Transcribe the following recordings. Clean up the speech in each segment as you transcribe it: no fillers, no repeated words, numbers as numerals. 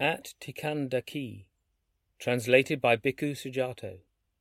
At Tikandaki, translated by Bhikkhu Sujato.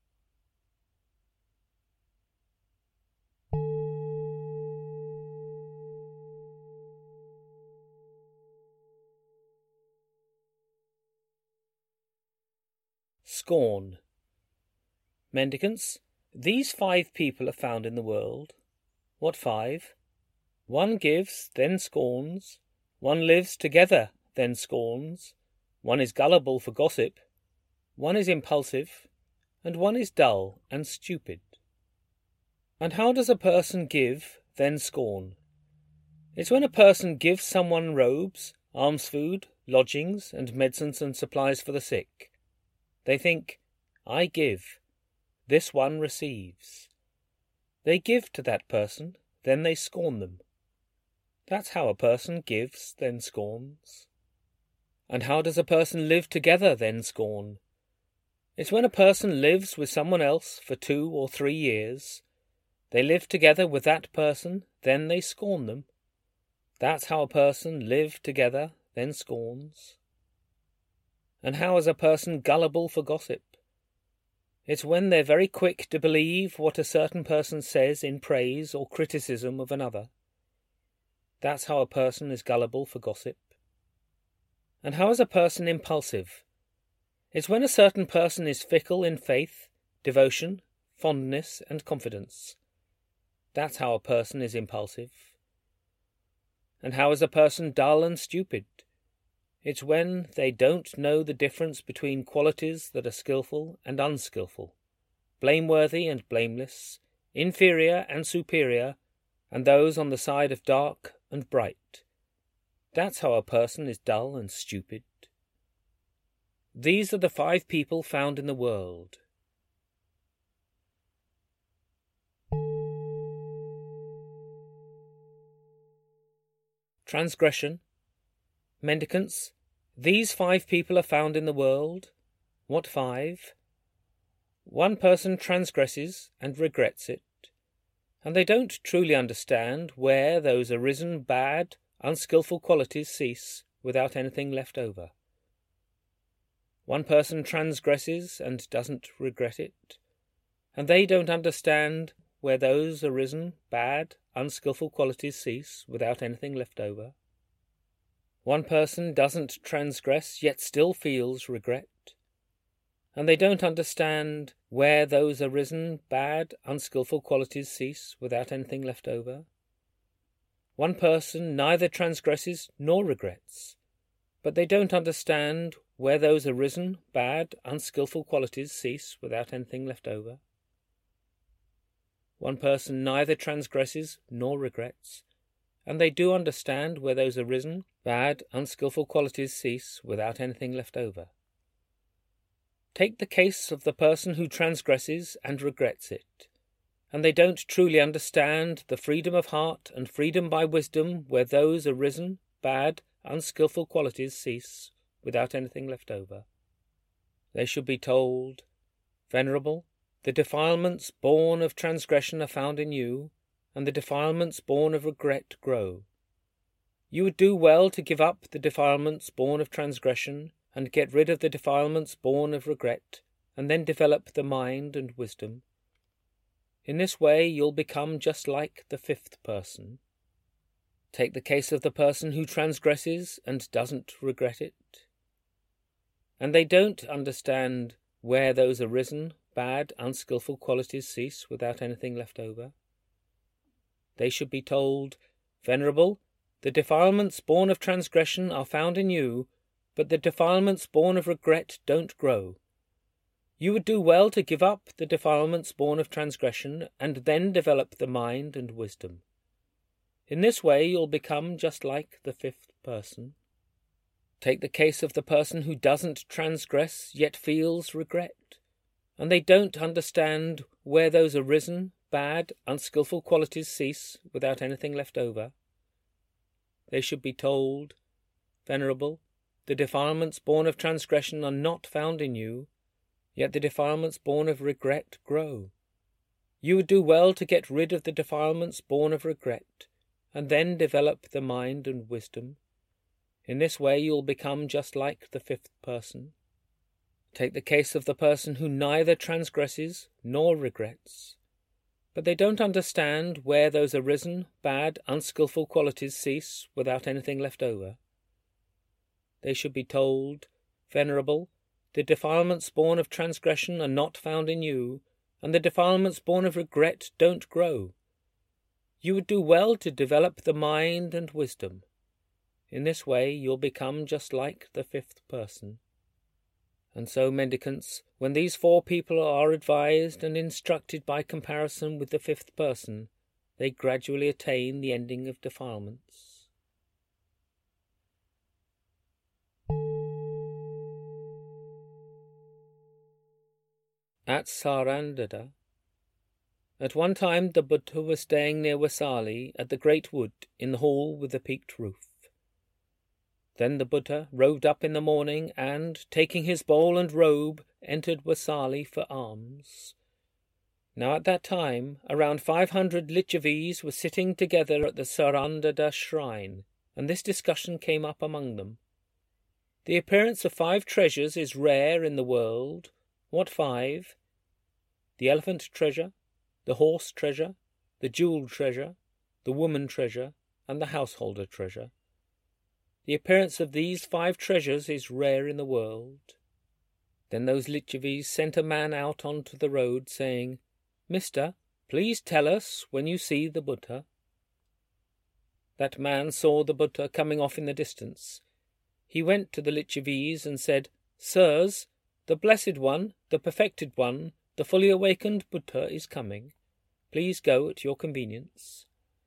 Scorn. Mendicants, these 5 people are found in the world. What 5? One gives, then scorns. One lives together, then scorns. One is gullible for gossip. One is impulsive. And one is dull and stupid. And how does a person give, then scorn? It's when a person gives someone robes, alms food, lodgings, and medicines and supplies for the sick. They think, I give. This one receives. They give to that person, then they scorn them. That's how a person gives, then scorns. And how does a person live together, then scorn? It's when a person lives with someone else for 2 or 3 years. They live together with that person, then they scorn them. That's how a person live together, then scorns. And how is a person gullible for gossip? It's when they're very quick to believe what a certain person says in praise or criticism of another. That's how a person is gullible for gossip. And how is a person impulsive? It's when a certain person is fickle in faith, devotion, fondness, and confidence. That's how a person is impulsive. And how is a person dull and stupid? It's when they don't know the difference between qualities that are skilful and unskilful, blameworthy and blameless, inferior and superior, and those on the side of dark and bright. That's how a person is dull and stupid. These are the 5 people found in the world. Transgression. Mendicants, these 5 people are found in the world. What 5? One person transgresses and regrets it, and they don't truly understand where those arisen bad, unskilful qualities cease without anything left over. One person transgresses and doesn't regret it, and they don't understand where those arisen bad, unskilful qualities cease without anything left over. One person doesn't transgress yet still feels regret, and they don't understand where those arisen bad, unskilful qualities cease without anything left over. One person neither transgresses nor regrets, but they don't understand where those arisen bad, unskilful qualities cease without anything left over. One person neither transgresses nor regrets, and they do understand where those arisen bad, unskilful qualities cease without anything left over. Take the case of the person who transgresses and regrets it, and they don't truly understand the freedom of heart and freedom by wisdom where those arisen bad, unskilful qualities cease without anything left over. They should be told, Venerable, the defilements born of transgression are found in you, and the defilements born of regret grow. You would do well to give up the defilements born of transgression and get rid of the defilements born of regret, and then develop the mind and wisdom. In this way you'll become just like the 5th person. Take the case of the person who transgresses and doesn't regret it. And they don't understand where those arisen bad, unskilful qualities cease without anything left over. They should be told, Venerable, the defilements born of transgression are found in you, but the defilements born of regret don't grow. You would do well to give up the defilements born of transgression and then develop the mind and wisdom. In this way you'll become just like the 5th person. Take the case of the person who doesn't transgress yet feels regret, and they don't understand where those arisen bad, unskilful qualities cease without anything left over. They should be told, Venerable, the defilements born of transgression are not found in you, yet the defilements born of regret grow. You would do well to get rid of the defilements born of regret, and then develop the mind and wisdom. In this way you'll become just like the fifth person. Take the case of the person who neither transgresses nor regrets, but they don't understand where those arisen, bad, unskilful qualities cease without anything left over. They should be told, Venerable, the defilements born of transgression are not found in you, and the defilements born of regret don't grow. You would do well to develop the mind and wisdom. In this way you'll become just like the fifth person. And so, mendicants, when these four people are advised and instructed by comparison with the fifth person, they gradually attain the ending of defilements. At Sarandada. At one time the Buddha was staying near Vaisali at the great wood in the hall with the peaked roof. Then the Buddha rode up in the morning and, taking his bowl and robe, entered Vaisali for alms. Now at that time, around 500 Lichavis were sitting together at the Sarandada shrine, and this discussion came up among them. The appearance of 5 treasures is rare in the world. What 5? The elephant treasure, the horse treasure, the jewel treasure, the woman treasure, and the householder treasure. The appearance of these 5 treasures is rare in the world. Then those Lichavis sent a man out onto the road, saying, Mister, please tell us when you see the Buddha. That man saw the Buddha coming off in the distance. He went to the Lichavis and said, Sirs, the Blessed One, the Perfected One, the fully awakened Buddha is coming. Please go at your convenience.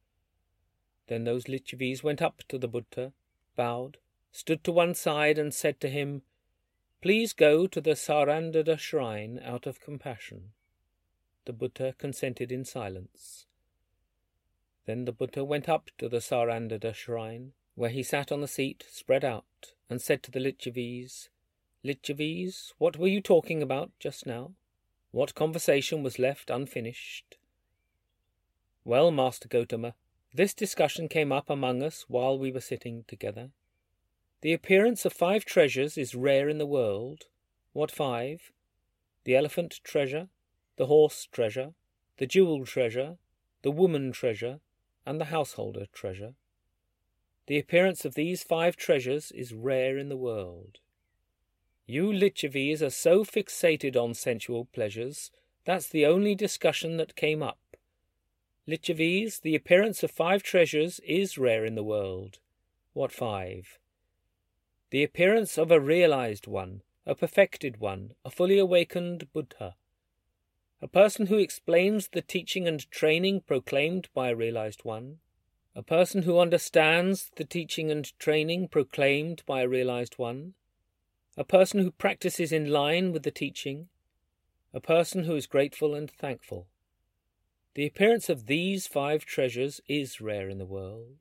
Then those Lichavis went up to the Buddha, bowed, stood to one side and said to him, Please go to the Sarandada shrine out of compassion. The Buddha consented in silence. Then the Buddha went up to the Sarandada shrine, where he sat on the seat spread out, and said to the Lichavis, Lichavis, what were you talking about just now? What conversation was left unfinished? Well, Master Gotama, this discussion came up among us while we were sitting together. The appearance of 5 treasures is rare in the world. What 5? The elephant treasure, the horse treasure, the jewel treasure, the woman treasure, and the householder treasure. The appearance of these 5 treasures is rare in the world. You Lichavis are so fixated on sensual pleasures, that's the only discussion that came up. Lichavis, the appearance of 5 treasures is rare in the world. What 5? The appearance of a realized one, a perfected one, a fully awakened Buddha. A person who explains the teaching and training proclaimed by a realized one. A person who understands the teaching and training proclaimed by a realized one. A person who practices in line with the teaching. A person who is grateful and thankful. The appearance of these 5 treasures is rare in the world.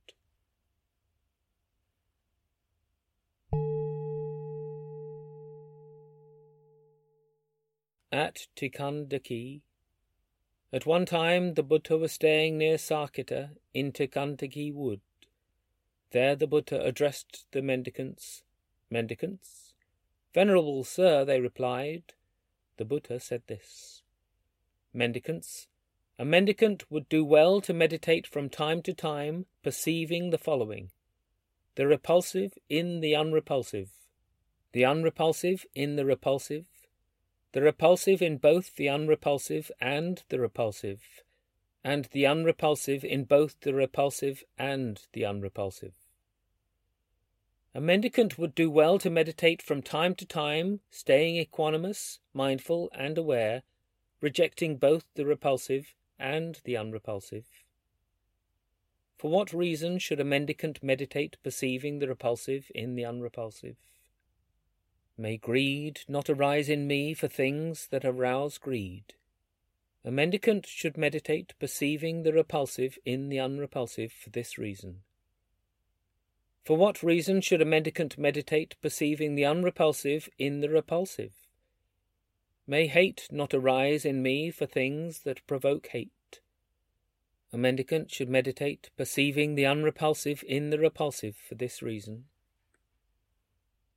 At Tikandaki. At one time the Buddha was staying near Saketa in Tikandaki wood. There the Buddha addressed the mendicants. Mendicants? Venerable Sir, they replied. The Buddha said this. Mendicants, a mendicant would do well to meditate from time to time, perceiving the following. The repulsive in the unrepulsive. The unrepulsive in the repulsive. The repulsive in both the unrepulsive and the repulsive. And the unrepulsive in both the repulsive and the unrepulsive. A mendicant would do well to meditate from time to time, staying equanimous, mindful, and aware, rejecting both the repulsive and the unrepulsive. For what reason should a mendicant meditate perceiving the repulsive in the unrepulsive? May greed not arise in me for things that arouse greed. A mendicant should meditate perceiving the repulsive in the unrepulsive for this reason. For what reason should a mendicant meditate perceiving the unrepulsive in the repulsive? May hate not arise in me for things that provoke hate. A mendicant should meditate perceiving the unrepulsive in the repulsive for this reason.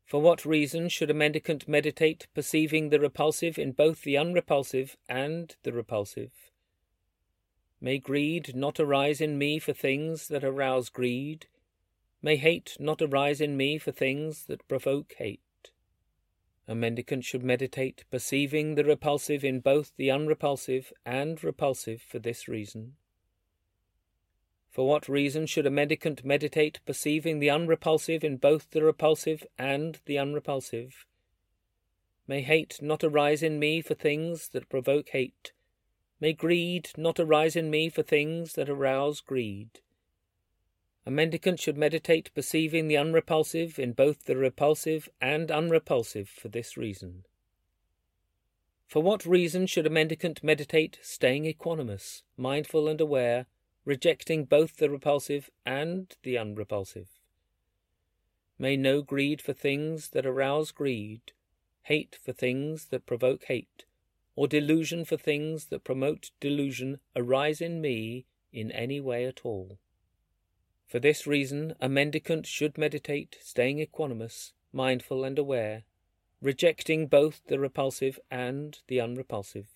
For what reason should a mendicant meditate, perceiving the repulsive in both the unrepulsive and the repulsive? May greed not arise in me for things that arouse greed. May hate not arise in me for things that provoke hate. A mendicant should meditate, perceiving the repulsive in both the unrepulsive and repulsive for this reason. For what reason should a mendicant meditate, perceiving the unrepulsive in both the repulsive and the unrepulsive? May hate not arise in me for things that provoke hate. May greed not arise in me for things that arouse greed. A mendicant should meditate, perceiving the unrepulsive in both the repulsive and unrepulsive for this reason. For what reason should a mendicant meditate, staying equanimous, mindful and aware, rejecting both the repulsive and the unrepulsive? May no greed for things that arouse greed, hate for things that provoke hate, or delusion for things that promote delusion arise in me in any way at all. For this reason, a mendicant should meditate, staying equanimous, mindful and aware, rejecting both the repulsive and the unrepulsive.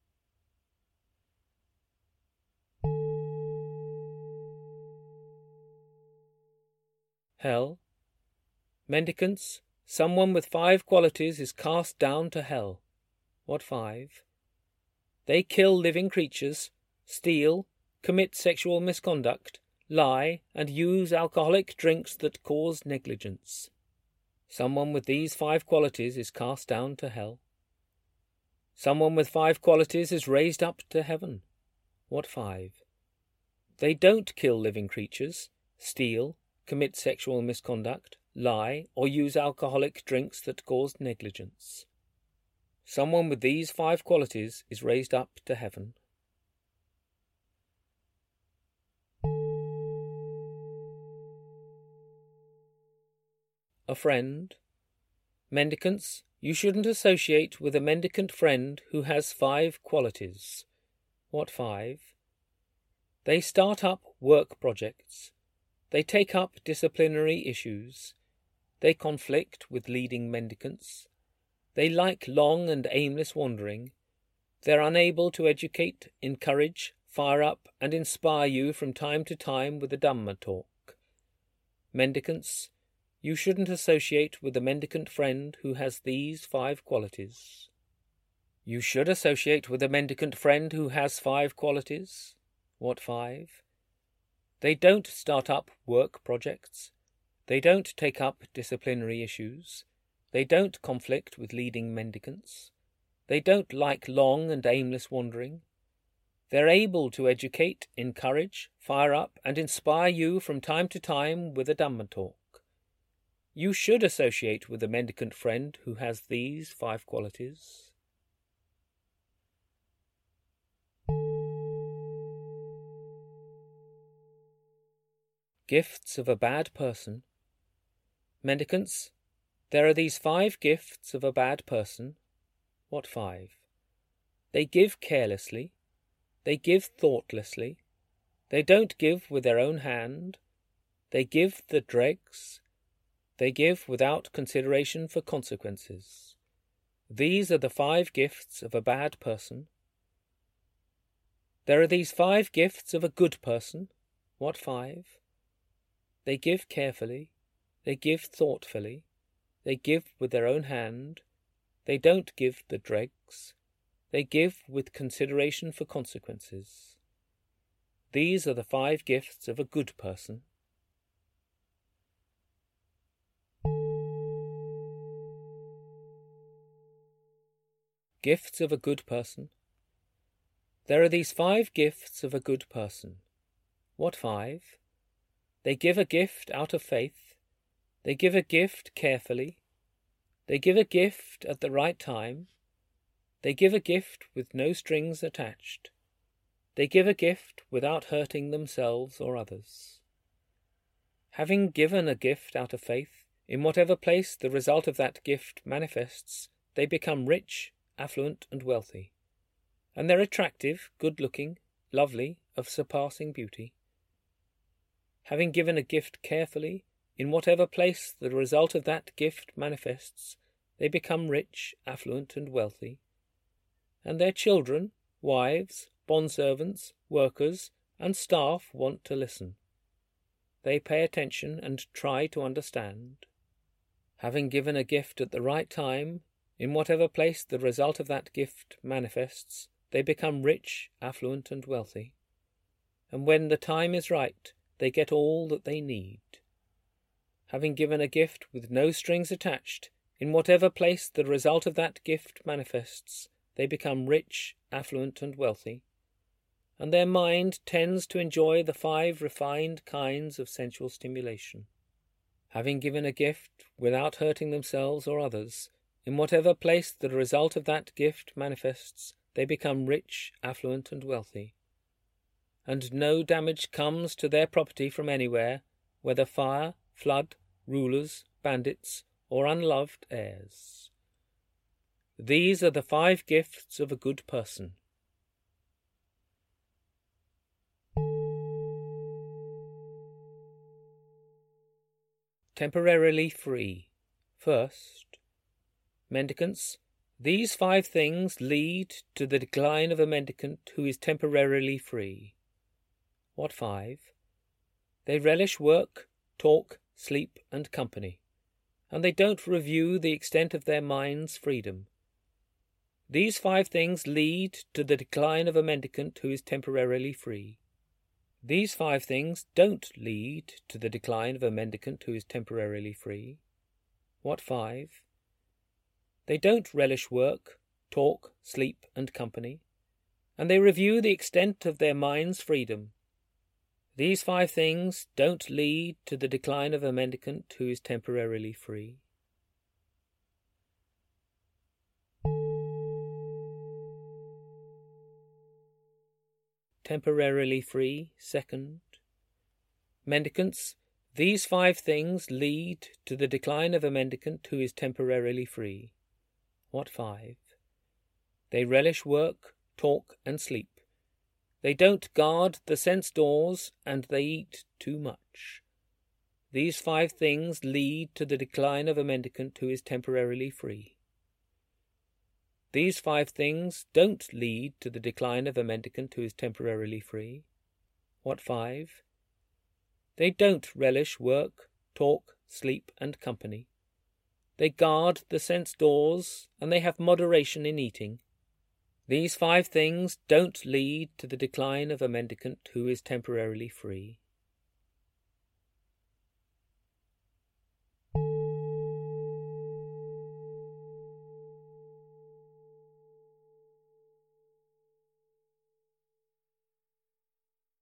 Hell. Mendicants, someone with 5 qualities is cast down to hell. What 5? They kill living creatures, steal, commit sexual misconduct, lie, and use alcoholic drinks that cause negligence. Someone with these 5 qualities is cast down to hell. Someone with 5 qualities is raised up to heaven. What 5? They don't kill living creatures, steal, commit sexual misconduct, lie, or use alcoholic drinks that cause negligence. Someone with these 5 qualities is raised up to heaven. A friend. Mendicants, you shouldn't associate with a mendicant friend who has 5 qualities. What 5? They start up work projects. They take up disciplinary issues. They conflict with leading mendicants. They like long and aimless wandering. They're unable to educate, encourage, fire up, and inspire you from time to time with a Dhamma talk. Mendicants, you shouldn't associate with a mendicant friend who has these 5 qualities. You should associate with a mendicant friend who has 5 qualities. What 5? They don't start up work projects. They don't take up disciplinary issues. They don't conflict with leading mendicants. They don't like long and aimless wandering. They're able to educate, encourage, fire up, and inspire you from time to time with a Dhamma talk. You should associate with a mendicant friend who has these 5 qualities. Gifts of a bad person. Mendicants, there are these 5 gifts of a bad person. What 5? They give carelessly. They give thoughtlessly. They don't give with their own hand. They give the dregs. They give without consideration for consequences. These are the 5 gifts of a bad person. There are these 5 gifts of a good person. What 5? They give carefully. They give thoughtfully. They give with their own hand. They don't give the dregs. They give with consideration for consequences. These are the 5 gifts of a good person. Gifts of a good person. There are these 5 gifts of a good person. What 5? They give a gift out of faith. They give a gift carefully. They give a gift at the right time. They give a gift with no strings attached. They give a gift without hurting themselves or others. Having given a gift out of faith, in whatever place the result of that gift manifests, they become rich, affluent, and wealthy. And they're attractive, good-looking, lovely, of surpassing beauty. Having given a gift carefully, in whatever place the result of that gift manifests, they become rich, affluent, and wealthy, and their children, wives, bondservants, workers, and staff want to listen. They pay attention and try to understand. Having given a gift at the right time, in whatever place the result of that gift manifests, they become rich, affluent, and wealthy, and when the time is right, they get all that they need. Having given a gift with no strings attached, in whatever place the result of that gift manifests, they become rich, affluent, and wealthy, and their mind tends to enjoy the 5 refined kinds of sensual stimulation. Having given a gift without hurting themselves or others, in whatever place the result of that gift manifests, they become rich, affluent, and wealthy, and no damage comes to their property from anywhere, whether fire, flood, rulers, bandits, or unloved heirs. These are the 5 gifts of a good person. Temporarily free. First, mendicants. These 5 things lead to the decline of a mendicant who is temporarily free. What 5? They relish work, talk, sleep, and company, and they don't review the extent of their mind's freedom. These 5 things lead to the decline of a mendicant who is temporarily free. These 5 things don't lead to the decline of a mendicant who is temporarily free. What 5? They don't relish work, talk, sleep, and company, and they review the extent of their mind's freedom. These 5 things don't lead to the decline of a mendicant who is temporarily free. Temporarily free. Second, mendicants. These 5 things lead to the decline of a mendicant who is temporarily free. What 5? They relish work, talk, and sleep. They don't guard the sense doors, and they eat too much. These 5 things lead to the decline of a mendicant who is temporarily free. These 5 things don't lead to the decline of a mendicant who is temporarily free. What 5? They don't relish work, talk, sleep, and company. They guard the sense doors, and they have moderation in eating. These 5 things don't lead to the decline of a mendicant who is temporarily free.